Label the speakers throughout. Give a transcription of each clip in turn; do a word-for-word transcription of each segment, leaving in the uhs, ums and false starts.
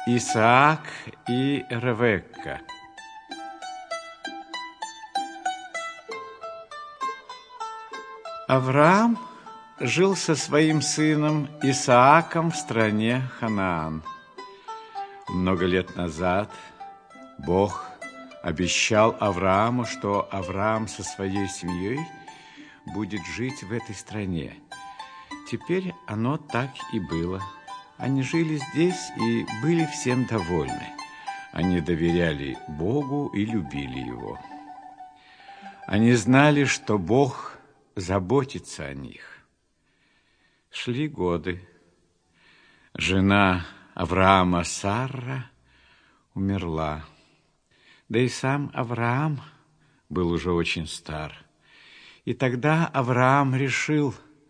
Speaker 1: Исаак и Ревекка. Авраам жил со своим сыном Исааком в стране Ханаан. Много лет назад Бог обещал Аврааму, что Авраам со своей семьей будет жить в этой стране. Теперь оно так и было. Они жили здесь и были всем довольны. Они доверяли Богу и любили Его. Они знали, что Бог заботится о них. Шли годы. Жена Авраама Сарра умерла. Да и сам Авраам был уже очень стар. И тогда Авраам решил: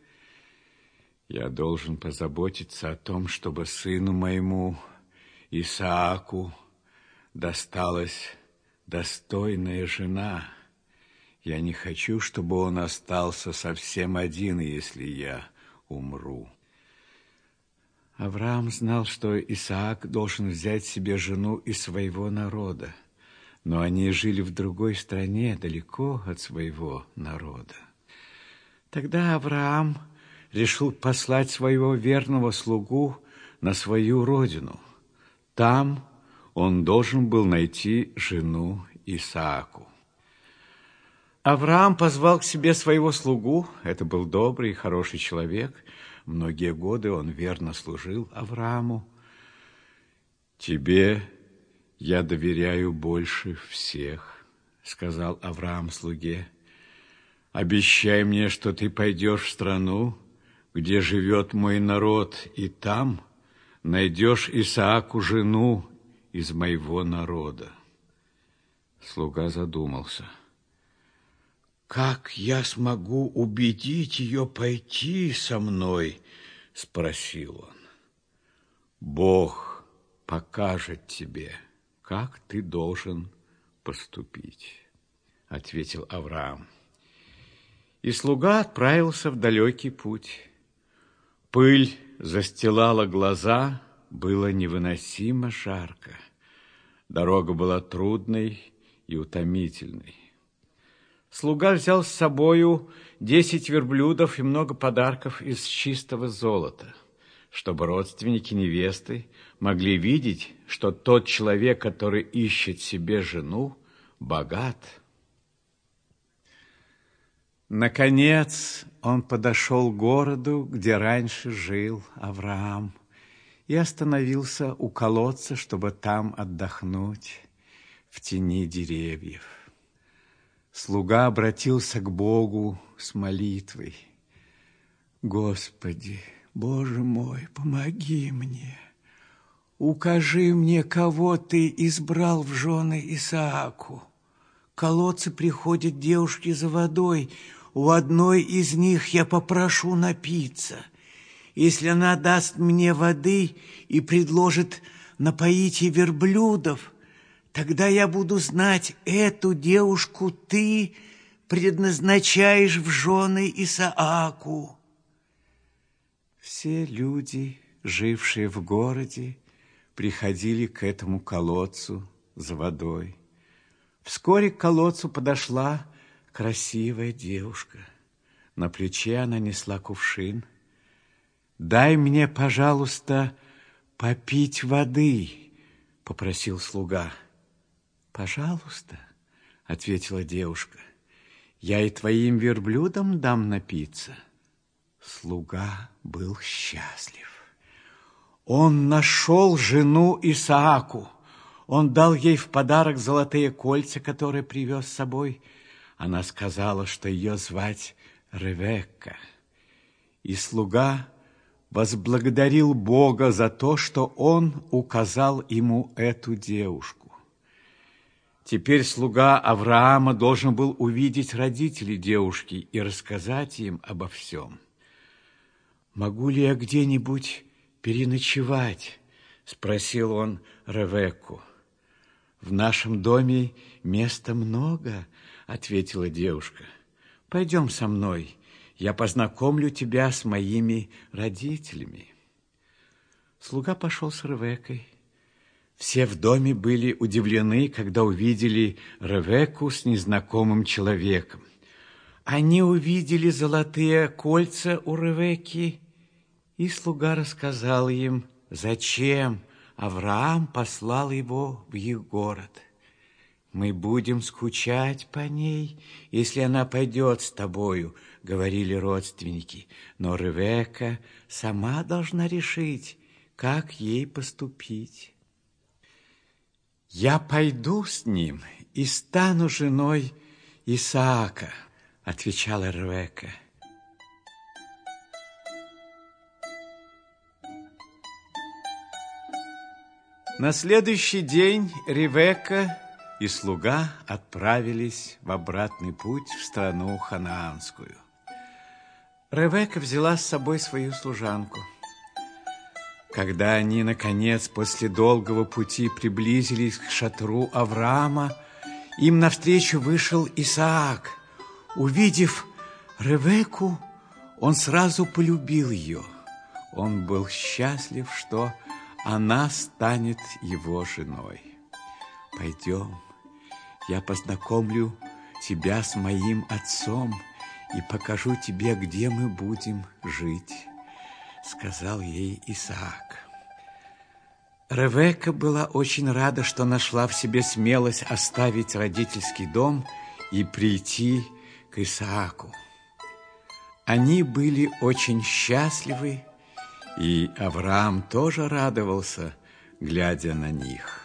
Speaker 1: я должен позаботиться о том, чтобы сыну моему Исааку досталась достойная жена. Я не хочу, чтобы он остался совсем один, если я умру. Авраам знал, что Исаак должен взять себе жену из своего народа, но они жили в другой стране, далеко от своего народа. Тогда Авраам решил послать своего верного слугу на свою родину. Там он должен был найти жену Исааку. Авраам позвал к себе своего слугу. Это был добрый и хороший человек. Многие годы он верно служил Аврааму. «Тебе я доверяю больше всех», — сказал Авраам слуге. «Обещай мне, что ты пойдешь в страну, где живет мой народ, и там найдешь Исааку жену из моего народа». Слуга задумался. «Как я смогу убедить ее пойти со мной?» — спросил он. «Бог покажет тебе, как ты должен поступить», — ответил Авраам. И слуга отправился в далекий путь. Пыль застилала глаза, было невыносимо жарко. Дорога была трудной и утомительной. Слуга взял с собою десять верблюдов и много подарков из чистого золота, чтобы родственники невесты могли видеть, что тот человек, который ищет себе жену, богат. Наконец он подошел к городу, где раньше жил Авраам, и остановился у колодца, чтобы там отдохнуть в тени деревьев. Слуга обратился к Богу с молитвой: «Господи, Боже мой, помоги мне! Укажи мне, кого ты избрал в жены Исааку. К колодцу приходят девушки за водой. У одной из них я попрошу напиться. Если она даст мне воды и предложит напоить ей верблюдов, тогда я буду знать, эту девушку ты предназначаешь в жены Исааку». Все люди, жившие в городе, приходили к этому колодцу за водой. Вскоре к колодцу подошла красивая девушка. На плече она несла кувшин. «Дай мне, пожалуйста, попить воды», — попросил слуга. «Пожалуйста», — ответила девушка, — «я и твоим верблюдам дам напиться». Слуга был счастлив. Он нашел жену Исааку. Он дал ей в подарок золотые кольца, которые привез с собой. Она сказала, что ее звать Ревекка. И слуга возблагодарил Бога за то, что он указал ему эту девушку. Теперь слуга Авраама должен был увидеть родителей девушки и рассказать им обо всем. «Могу ли я где-нибудь переночевать?» — спросил он Ревекку. «В нашем доме места много», — ответила девушка. «Пойдем со мной, я познакомлю тебя с моими родителями». Слуга пошел с Ревеккой. Все в доме были удивлены, когда увидели Ревекку с незнакомым человеком. Они увидели золотые кольца у Ревекки, и слуга рассказал им, зачем Авраам послал его в их город. «Мы будем скучать по ней, если она пойдет с тобою», — говорили родственники. Но Ревекка сама должна решить, как ей поступить. «Я пойду с ним и стану женой Исаака», — отвечала Ревекка. На следующий день Ревекка и слуга отправились в обратный путь в страну ханаанскую. Ревекка взяла с собой свою служанку. Когда они, наконец, после долгого пути приблизились к шатру Авраама, им навстречу вышел Исаак. Увидев Ревекку, он сразу полюбил ее. Он был счастлив, что она станет его женой. «Пойдем, я познакомлю тебя с моим отцом и покажу тебе, где мы будем жить», — сказал ей Исаак. Ревекка была очень рада, что нашла в себе смелость оставить родительский дом и прийти к Исааку. Они были очень счастливы, и Авраам тоже радовался, глядя на них.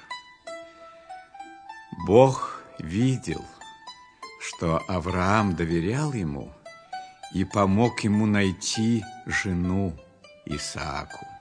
Speaker 1: Бог видел, что Авраам доверял ему и помог ему найти жену Исааку.